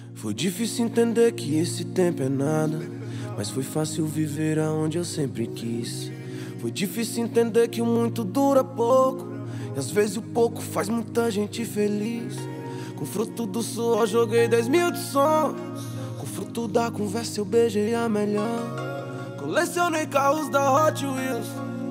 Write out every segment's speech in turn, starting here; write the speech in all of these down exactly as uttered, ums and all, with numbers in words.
Foi difícil entender que esse tempo é nada, mas foi fácil viver aonde eu sempre quis. Foi difícil entender que o muito dura pouco, e às vezes o pouco faz muita gente feliz. Com fruto do suor joguei dez mil de sonhos, com fruto da conversa eu beijei a melhor. Colecionei carros da Hot Wheels,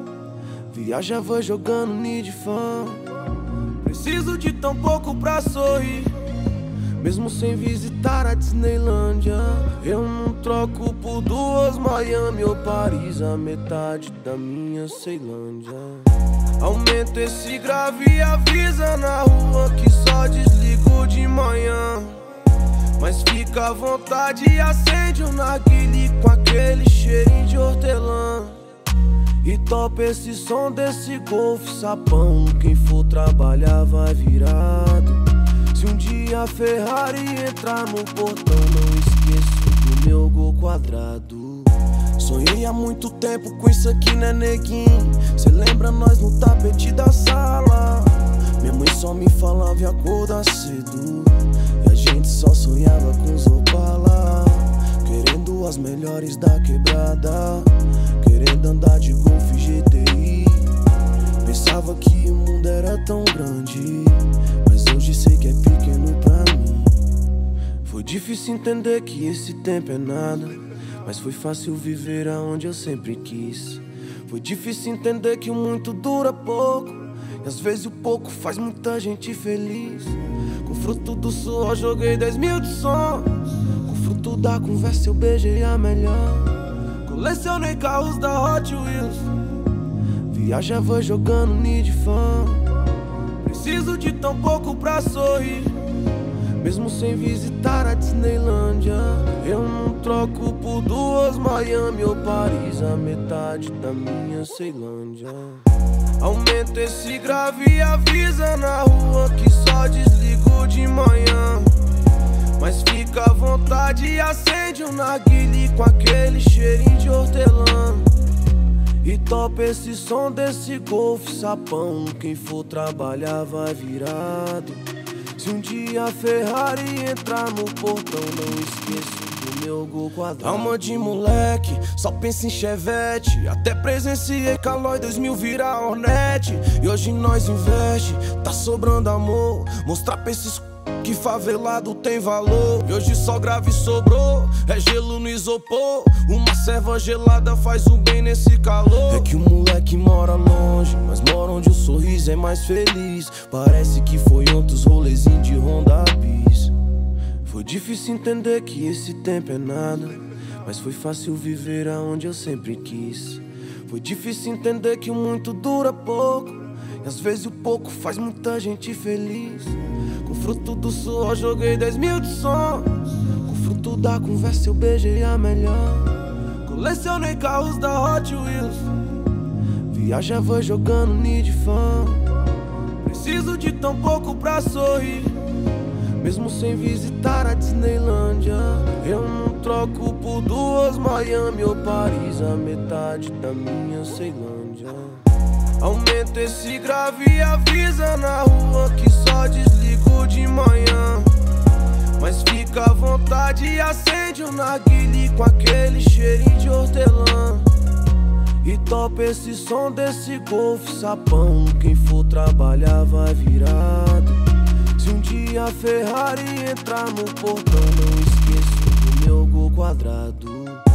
viajava jogando Need Fan. Preciso de tão pouco pra sorrir, mesmo sem visitar a Disneylândia. Eu não troco por duas Miami ou Paris, a metade da minha Ceilândia. Aumenta esse grave e avisa na rua que só desligo de manhã. Mas fica à vontade e acende um narguile com aquele cheirinho de hortelã. E topa esse som desse Golf sapão, quem for trabalhar vai virado. Se um dia a Ferrari entrar no portão, não esqueço do meu gol quadrado. Sonhei há muito tempo com isso aqui, né, neguinho? Cê lembra nós no tapete da sala? Minha mãe só me falava em acordar cedo, e a gente só sonhava com os Opala. Querendo as melhores da quebrada, querendo andar de Golf G T I. Pensava que o mundo era tão grande, mas hoje sei que é pequeno pra mim. Foi difícil entender que esse tempo é nada, mas foi fácil viver aonde eu sempre quis. Foi difícil entender que o muito dura pouco, e às vezes o pouco faz muita gente feliz. Com fruto do suor joguei dez mil de sonhos, com fruto da conversa eu beijei a melhor. Colecionei carros da Hot Wheels, viajava jogando Need Fan. Preciso de tão pouco pra sorrir, mesmo sem visitar a Disneylândia. Eu não troco por duas Miami ou Paris, a metade da minha Ceilândia. Aumenta esse grave e avisa na rua que só desligo de manhã. Mas fica à vontade e acende um narguile com aquele cheirinho de hortelã. E topa esse som desse Golf sapão, quem for trabalhar vai virado. Se um dia a Ferrari entrar no portão, não esqueço do meu gol quadrado. Alma de moleque, só pensa em Chevette. Até presenciei Calói dois mil virar Hornet. E hoje nós investe, tá sobrando amor. Mostrar pra esses que favelado tem valor. E hoje só grave sobrou, é gelo no isopor. Uma serva gelada faz o bem nesse calor. É que o moleque mora longe, mas mora onde o sorriso é mais feliz. Parece que foi ontem os rolezinhos de Honda Bis. Foi difícil entender que esse tempo é nada, mas foi fácil viver aonde eu sempre quis. Foi difícil entender que o muito dura pouco, e às vezes o pouco faz muita gente feliz. Com fruto do suor joguei dez mil de sonhos, com fruto da conversa eu beijei a melhor. Colecionei carros da Hot Wheels, viajava jogando Need Fan. Preciso de tão pouco pra sorrir, mesmo sem visitar a Disneylândia. Eu não troco por duas Miami ou Paris, a metade da minha Ceilândia. Aumenta esse grave e avisa na rua que só desligo de manhã. Mas fica à vontade e acende um narguile com aquele cheirinho de hortelã. E topa esse som desse Golf sapão, quem for trabalhar vai virado. Se um dia a Ferrari entrar no portão, não esqueço do meu gol quadrado.